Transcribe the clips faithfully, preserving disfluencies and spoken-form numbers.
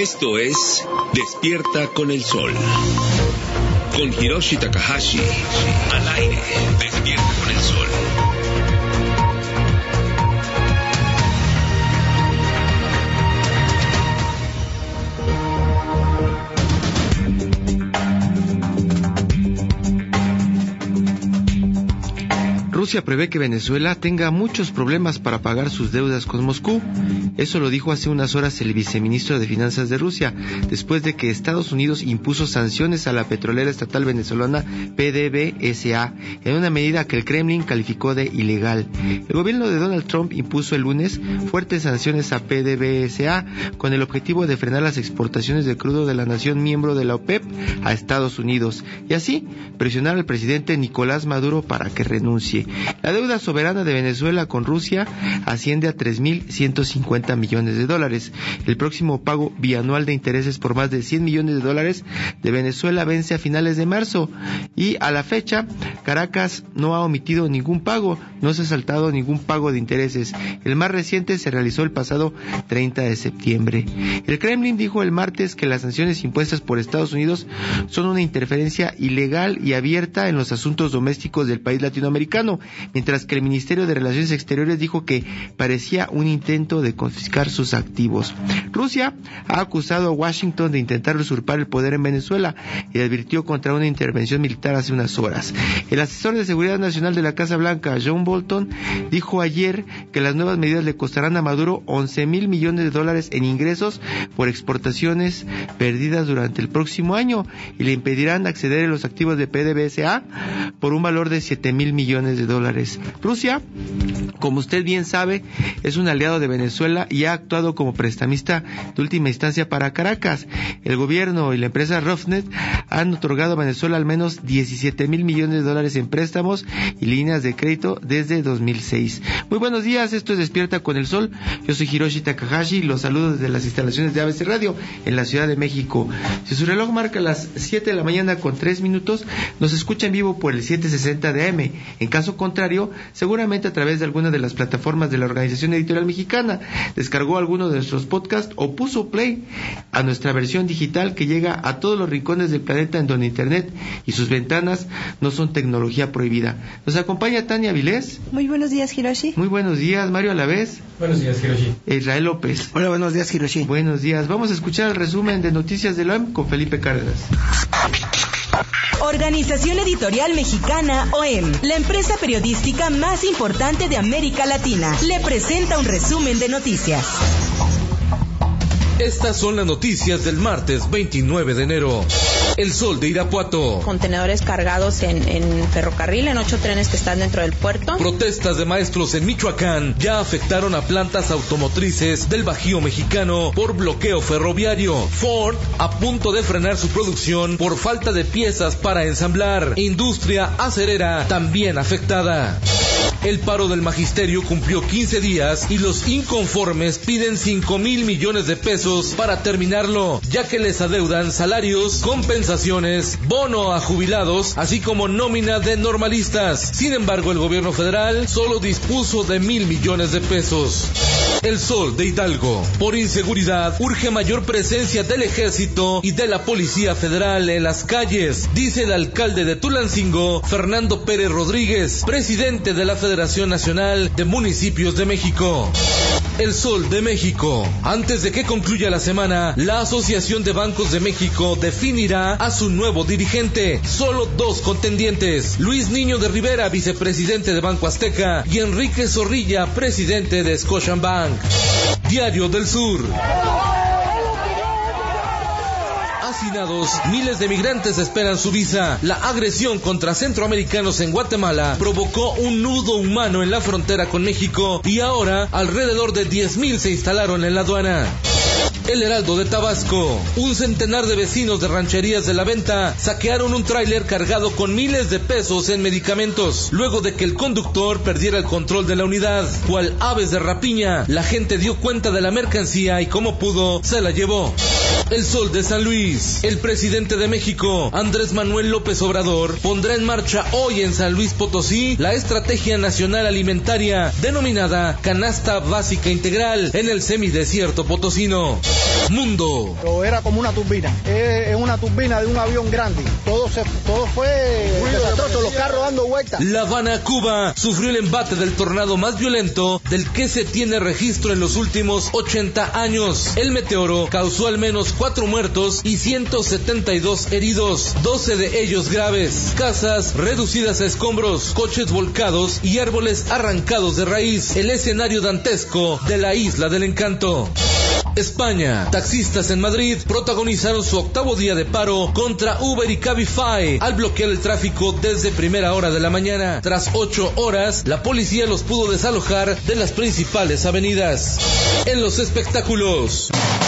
Esto es Despierta con el Sol. Con Hiroshi Takahashi. Al aire. Despierta con el Sol. Rusia prevé que Venezuela tenga muchos problemas para pagar sus deudas con Moscú. Eso lo dijo hace unas horas el viceministro de Finanzas de Rusia, después de que Estados Unidos impuso sanciones a la petrolera estatal venezolana P D V S A, en una medida que el Kremlin calificó de ilegal. El gobierno de Donald Trump impuso el lunes fuertes sanciones a P D V S A con el objetivo de frenar las exportaciones de crudo de la nación miembro de la OPEP a Estados Unidos, y así presionar al presidente Nicolás Maduro para que renuncie. La deuda soberana de Venezuela con Rusia asciende a tres mil ciento cincuenta millones de dólares. El próximo pago bianual de intereses por más de cien millones de dólares de Venezuela vence a finales de marzo y a la fecha Caracas no ha omitido ningún pago, no se ha saltado ningún pago de intereses. El más reciente se realizó el pasado treinta de septiembre. El Kremlin dijo el martes que las sanciones impuestas por Estados Unidos son una interferencia ilegal y abierta en los asuntos domésticos del país latinoamericano, mientras que el Ministerio de Relaciones Exteriores dijo que parecía un intento de confiscar sus activos. Rusia ha acusado a Washington de intentar usurpar el poder en Venezuela y advirtió contra una intervención militar hace unas horas. El asesor de Seguridad Nacional de la Casa Blanca, John Bolton, dijo ayer que las nuevas medidas le costarán a Maduro once mil millones de dólares en ingresos por exportaciones perdidas durante el próximo año y le impedirán acceder a los activos de P D V S A por un valor de siete mil millones de dólares. Rusia, como usted bien sabe, es un aliado de Venezuela y ha actuado como prestamista de última instancia para Caracas. El gobierno y la empresa Rosneft han otorgado a Venezuela al menos diecisiete mil millones de dólares en préstamos y líneas de crédito desde dos mil seis. Muy buenos días, esto es Despierta con el Sol. Yo soy Hiroshi Takahashi y los saludo desde las instalaciones de A B C Radio en la Ciudad de México. Si su reloj marca las siete de la mañana con tres minutos, nos escucha en vivo por el setecientos sesenta de A M. En caso contrario, seguramente a través de alguna de las plataformas de la Organización Editorial Mexicana, descargó alguno de nuestros podcasts o puso play a nuestra versión digital que llega a todos los rincones del planeta en donde Internet y sus ventanas no son tecnología prohibida. Nos acompaña Tania Vilés. Muy buenos días, Hiroshi. Muy buenos días, Mario Alavés. Buenos días, Hiroshi. Israel López. Hola, buenos días, Hiroshi. Buenos días. Vamos a escuchar el resumen de Noticias de la O E M con Felipe Cárdenas. Organización Editorial Mexicana O E M, la empresa periodística más importante de América Latina, le presenta un resumen de noticias. Estas son las noticias del martes veintinueve de enero. El Sol de Irapuato. Contenedores cargados en, en ferrocarril, en ocho trenes que están dentro del puerto. Protestas de maestros en Michoacán ya afectaron a plantas automotrices del Bajío mexicano por bloqueo ferroviario. Ford a punto de frenar su producción por falta de piezas para ensamblar. Industria acerera también afectada. El paro del magisterio cumplió quince días y los inconformes piden cinco mil millones de pesos para terminarlo, ya que les adeudan salarios, compensaciones, bono a jubilados, así como nómina de normalistas. Sin embargo, el gobierno federal solo dispuso de mil millones de pesos. El Sol de Hidalgo. Por inseguridad, urge mayor presencia del ejército y de la policía federal en las calles, dice el alcalde de Tulancingo, Fernando Pérez Rodríguez, presidente de la Federación Nacional de Municipios de México. El Sol de México. Antes de que concluya la semana, la Asociación de Bancos de México definirá a su nuevo dirigente. Solo dos contendientes: Luis Niño de Rivera, vicepresidente de Banco Azteca, y Enrique Zorrilla, presidente de Scotiabank. Diario del Sur. Hacinados, miles de migrantes esperan su visa. La agresión contra centroamericanos en Guatemala provocó un nudo humano en la frontera con México y ahora alrededor de diez mil se instalaron en la aduana. El Heraldo de Tabasco. Un centenar de vecinos de Rancherías de la Venta saquearon un tráiler cargado con miles de pesos en medicamentos, luego de que el conductor perdiera el control de la unidad. Cual aves de rapiña, la gente dio cuenta de la mercancía y como pudo, se la llevó. El Sol de San Luis. El presidente de México, Andrés Manuel López Obrador, pondrá en marcha hoy en San Luis Potosí la Estrategia Nacional Alimentaria denominada Canasta Básica Integral en el semidesierto potosino. Mundo. Era como una turbina, es una turbina de un avión grande. Todo se, todo fue desastroso, los carros dando vueltas. La Habana, Cuba, sufrió el embate del tornado más violento del que se tiene registro en los últimos ochenta años. El meteoro causó al menos cuatro muertos y ciento setenta y dos heridos, doce de ellos graves. Casas reducidas a escombros, coches volcados y árboles arrancados de raíz. El escenario dantesco de la Isla del Encanto. España. Taxistas en Madrid protagonizaron su octavo día de paro contra Uber y Cabify al bloquear el tráfico desde primera hora de la mañana. Tras ocho horas, la policía los pudo desalojar de las principales avenidas. En los espectáculos.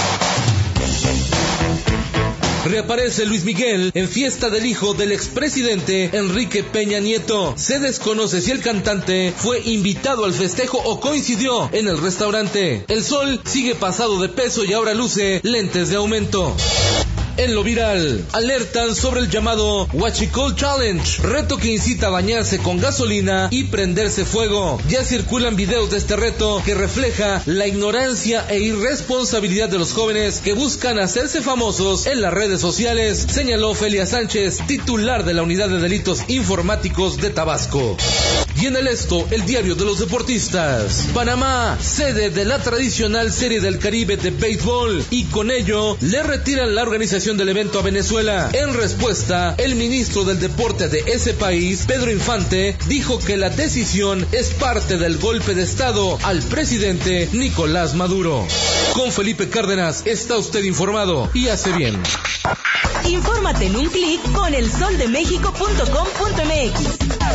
Reaparece Luis Miguel en fiesta del hijo del expresidente Enrique Peña Nieto. Se desconoce si el cantante fue invitado al festejo o coincidió en el restaurante. El Sol sigue pasado de peso y ahora luce lentes de aumento. En lo viral, alertan sobre el llamado Huachicol Challenge, reto que incita a bañarse con gasolina y prenderse fuego. Ya circulan videos de este reto que refleja la ignorancia e irresponsabilidad de los jóvenes que buscan hacerse famosos en las redes sociales, señaló Ofelia Sánchez, titular de la Unidad de Delitos Informáticos de Tabasco. Y en el Esto, el diario de los deportistas. Panamá, sede de la tradicional Serie del Caribe de béisbol, y con ello le retiran la organización del evento a Venezuela. En respuesta, el ministro del deporte de ese país, Pedro Infante, dijo que la decisión es parte del golpe de estado al presidente Nicolás Maduro. Con Felipe Cárdenas está usted informado y hace bien. Infórmate en un clic con el sol de méxico punto com punto m x.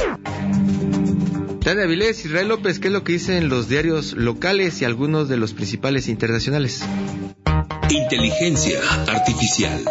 Tania Avilés, Israel López, ¿qué es lo que dicen los diarios locales y algunos de los principales internacionales? Inteligencia artificial.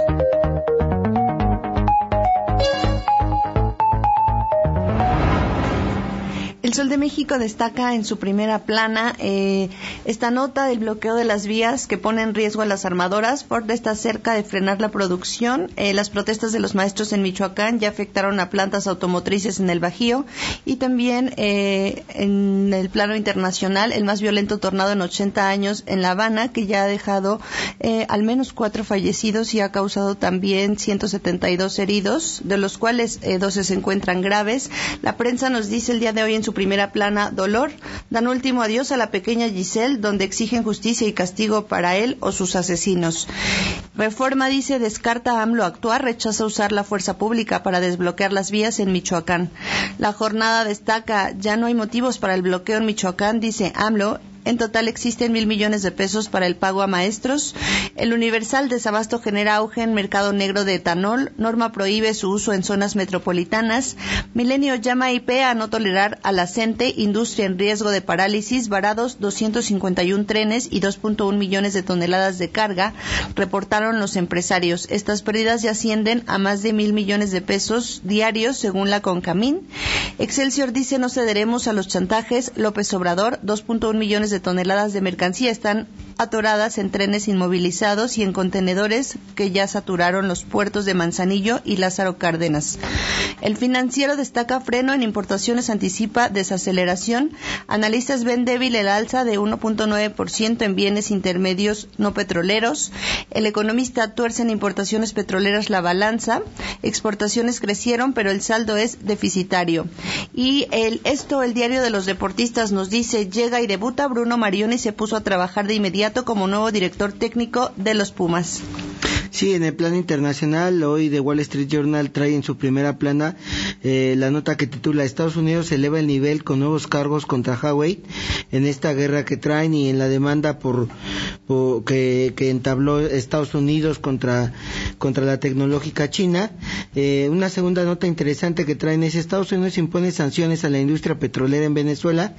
El Sol de México destaca en su primera plana eh, esta nota del bloqueo de las vías que pone en riesgo a las armadoras. Ford está cerca de frenar la producción. Eh, las protestas de los maestros en Michoacán ya afectaron a plantas automotrices en el Bajío. Y también eh, en el plano internacional, el más violento tornado en ochenta años en La Habana, que ya ha dejado eh, al menos cuatro fallecidos y ha causado también ciento setenta y dos heridos, de los cuales eh, doce se encuentran graves. La prensa nos dice el día de hoy en su primera plana: dolor, dan último adiós a la pequeña Giselle, donde exigen justicia y castigo para él o sus asesinos. Reforma dice, descarta a AMLO actuar, rechaza usar la fuerza pública para desbloquear las vías en Michoacán. La jornada destaca, ya no hay motivos para el bloqueo en Michoacán, dice AMLO. En total existen mil millones de pesos para el pago a maestros. El Universal, desabasto genera auge en mercado negro de etanol. Norma prohíbe su uso en zonas metropolitanas. Milenio llama a I P a no tolerar a la CENTE. Industria en riesgo de parálisis. Varados doscientos cincuenta y uno trenes y dos punto uno millones de toneladas de carga, reportaron los empresarios. Estas pérdidas ya ascienden a más de mil millones de pesos diarios, según la Concamín. Excelsior dice, no cederemos a los chantajes. López Obrador, dos punto uno millones de toneladas de mercancía están atoradas en trenes inmovilizados y en contenedores que ya saturaron los puertos de Manzanillo y Lázaro Cárdenas. El Financiero destaca freno en importaciones, anticipa desaceleración. Analistas ven débil el alza de uno punto nueve por ciento en bienes intermedios no petroleros. El Economista tuerce en importaciones petroleras la balanza. Exportaciones crecieron, pero el saldo es deficitario. Y el esto, el diario de los deportistas, nos dice, llega y debuta Bruno Marioni, se puso a trabajar de inmediato como nuevo director técnico de los Pumas. Sí, en el plano internacional, hoy The Wall Street Journal trae en su primera plana eh, la nota que titula Estados Unidos eleva el nivel con nuevos cargos contra Huawei en esta guerra que traen y en la demanda por, por que, que entabló Estados Unidos contra contra la tecnológica china. Eh, una segunda nota interesante que traen es Estados Unidos impone sanciones a la industria petrolera en Venezuela.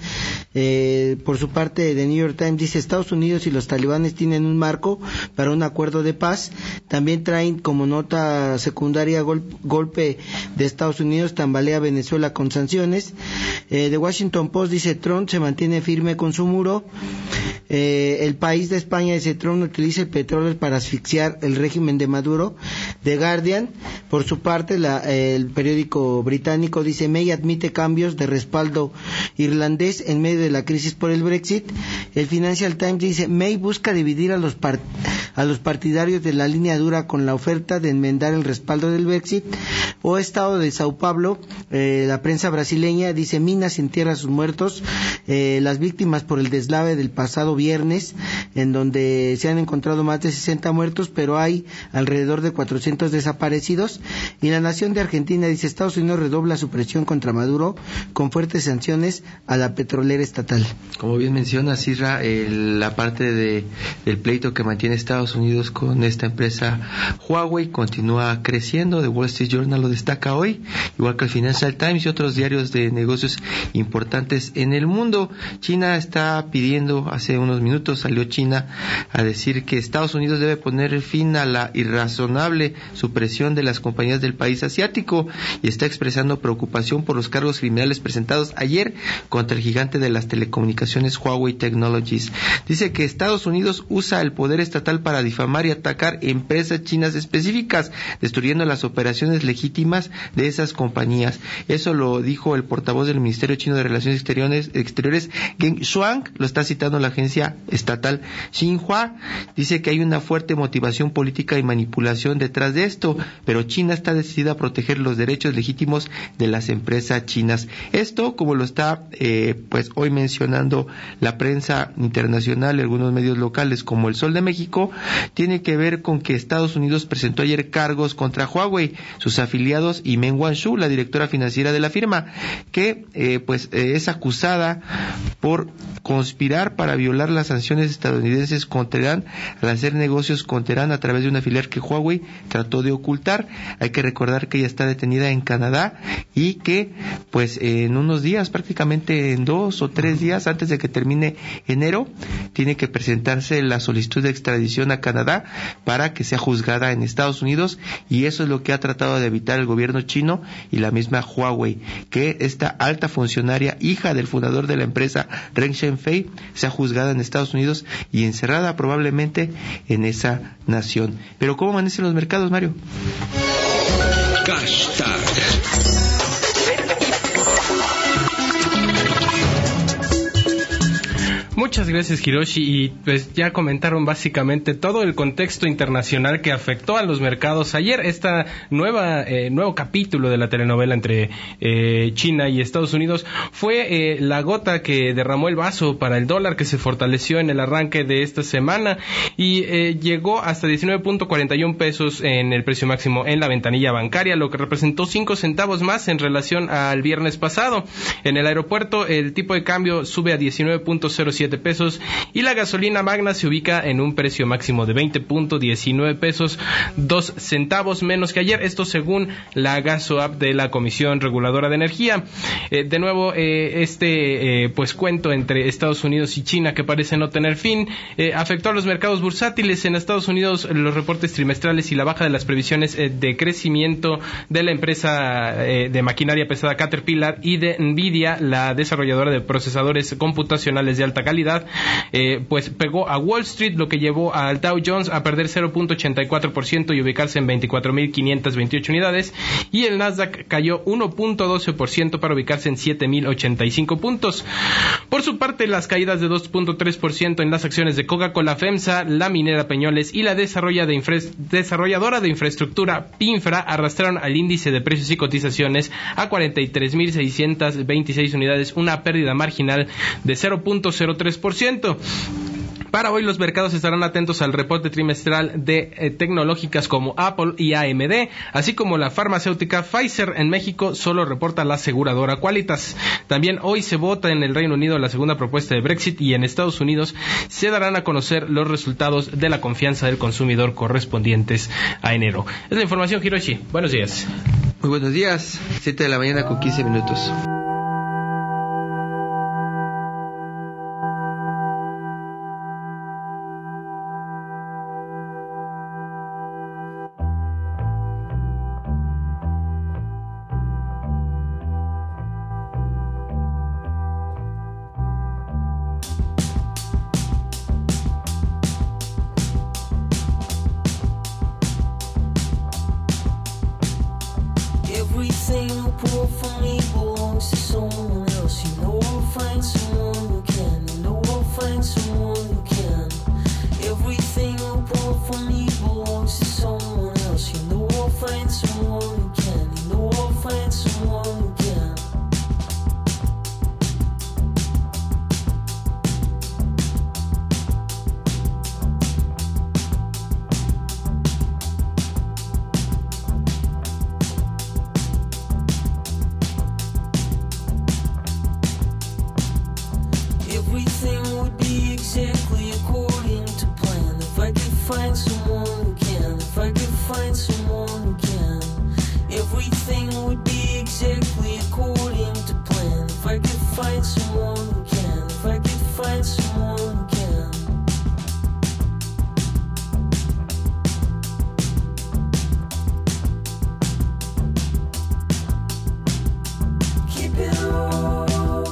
Eh, por su parte, The New York Times dice Estados Unidos y los talibanes tienen un marco para un acuerdo de paz. También traen como nota secundaria gol, golpe de Estados Unidos, tambalea Venezuela con sanciones. Eh, The Washington Post dice Trump se mantiene firme con su muro. Eh, el país de España, dice Trump, utiliza el petróleo para asfixiar el régimen de Maduro. The Guardian, por su parte, la, eh, el periódico británico dice May admite cambios de respaldo irlandés en medio de la crisis por el Brexit. El Financial Times dice May busca dividir a los par- a los partidarios de la línea dura con la oferta de enmendar el respaldo del Brexit. O Estado de Sao Paulo, eh, la prensa brasileña dice Minas entierra a sus muertos, eh, las víctimas por el deslave del pasado viernes, en donde se han encontrado más de sesenta muertos, pero hay alrededor de cuatrocientos desaparecidos. Y la Nación de Argentina dice Estados Unidos redobla su presión contra Maduro con fuertes sanciones a la petrolera estatal. Como bien menciona Sirra, el, la parte de, del pleito que mantiene Estados Unidos con esta empresa Huawei continúa creciendo. The Wall Street Journal lo destaca hoy, igual que el Financial Times y otros diarios de negocios importantes en el mundo. China está pidiendo, hace unos minutos salió China a decir que Estados Unidos debe poner fin a la irrazonable supresión de las compañías del país asiático y está expresando preocupación por los cargos criminales presentados ayer contra el gigante de las telecomunicaciones Huawei Technologies. Dice que Estados Unidos usa el poder estatal para difamar y atacar empresas chinas específicas, destruyendo las operaciones legítimas de esas compañías. Eso lo dijo el portavoz del Ministerio Chino de Relaciones Exteriores, Exteriores Geng Shuang, lo está citando la agencia estatal Xinhua. Dice que hay una fuerte motivación política y manipulación detrás de esto, pero China está decidida a proteger los derechos legítimos de las empresas chinas. Esto, como lo está eh, pues hoy mencionando la prensa internacional y algunos medios locales como El Sol de México, tiene que ver con que Estados Unidos presentó ayer cargos contra Huawei, sus afiliados y Meng Wanzhou, la directora financiera de la firma, que eh, pues eh, es acusada por conspirar para violar las sanciones estadounidenses contra Irán al hacer negocios con Teherán a través de una filial que Huawei trató de ocultar. Hay que recordar que ella está detenida en Canadá y que pues en unos días, prácticamente en dos o tres días antes de que termine enero, tiene que presentarse la solicitud de extradición a Canadá para que sea juzgada en Estados Unidos, y eso es lo que ha tratado de evitar el gobierno chino y la misma Huawei, que esta alta funcionaria, hija del fundador de la empresa Ren Zhengfei, sea juzgada en Estados Unidos y encerrada probablemente en esa nación. Pero ¿cómo amanecen los mercados, Mario? Hashtag. Muchas gracias, Hiroshi, y pues ya comentaron básicamente todo el contexto internacional que afectó a los mercados ayer. Esta nueva eh, nuevo capítulo de la telenovela entre eh, China y Estados Unidos fue eh, la gota que derramó el vaso para el dólar, que se fortaleció en el arranque de esta semana y eh, llegó hasta diecinueve punto cuarenta y uno pesos en el precio máximo en la ventanilla bancaria, lo que representó cinco centavos más en relación al viernes pasado. En el aeropuerto el tipo de cambio sube a diecinueve punto cero siete pesos y la gasolina magna se ubica en un precio máximo de veinte punto diecinueve pesos, dos centavos menos que ayer, esto según la GasoApp de la Comisión Reguladora de Energía. Eh, de nuevo, eh, este eh, pues cuento entre Estados Unidos y China, que parece no tener fin, eh, afectó a los mercados bursátiles. En Estados Unidos, los reportes trimestrales y la baja de las previsiones eh, de crecimiento de la empresa eh, de maquinaria pesada Caterpillar y de Nvidia, la desarrolladora de procesadores computacionales de alta calidad, eh, pues pegó a Wall Street, lo que llevó al Dow Jones a perder cero punto ochenta y cuatro por ciento y ubicarse en veinticuatro mil quinientas veintiocho unidades, y el Nasdaq cayó uno punto doce por ciento para ubicarse en siete mil ochenta y cinco puntos. Por su parte, las caídas de dos punto tres por ciento en las acciones de Coca-Cola FEMSA, la minera Peñoles y la desarrolla de infra- desarrolladora de infraestructura Pinfra arrastraron al índice de precios y cotizaciones a cuarenta y tres mil seiscientas veintiséis unidades, una pérdida marginal de cero punto cero tres por ciento. Para hoy los mercados estarán atentos al reporte trimestral de eh, tecnológicas como Apple y A M D, así como la farmacéutica Pfizer. En México solo reporta la aseguradora Qualitas. También hoy se vota en el Reino Unido la segunda propuesta de Brexit, y en Estados Unidos se darán a conocer los resultados de la confianza del consumidor correspondientes a enero. Es la información, Hiroshi. Buenos días. Muy buenos días. siete de la mañana con quince minutos. find someone who can. Everything I want from me belongs to someone else. You know I'll find someone who can. You know I'll find someone who can. Everything would be exactly according to plan if I could find someone who can. If I could find someone who can. Everything would be exactly according to plan if I could find someone who can. If I could find someone who can. Keep it all.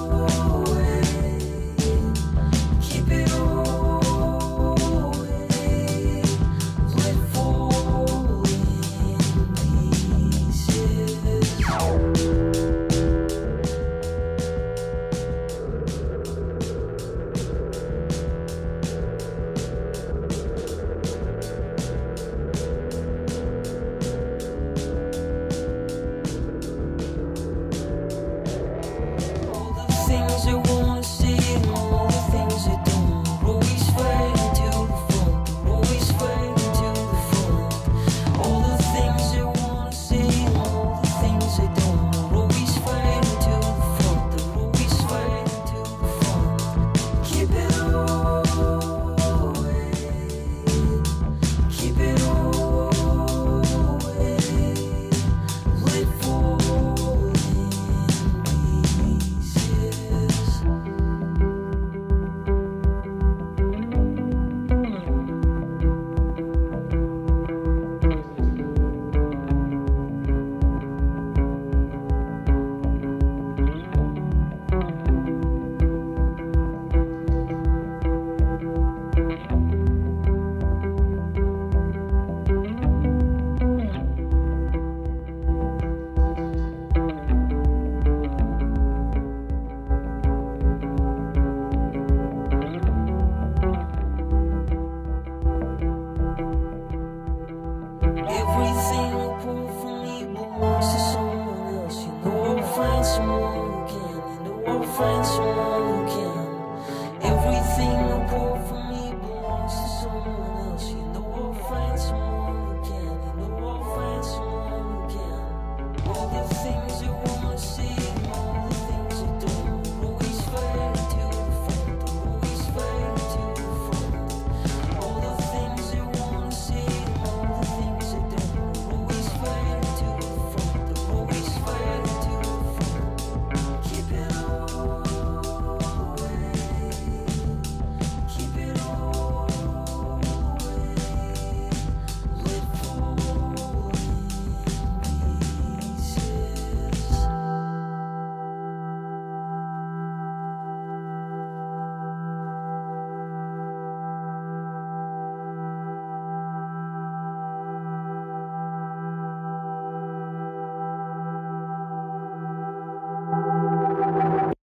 Everything I want from me belongs to someone else. You know I'll find someone who can. You know I'll find someone who can. Everything I want from me belongs to someone else. You know I'll find someone who can. You know I'll find someone who can. All the things you wanna say.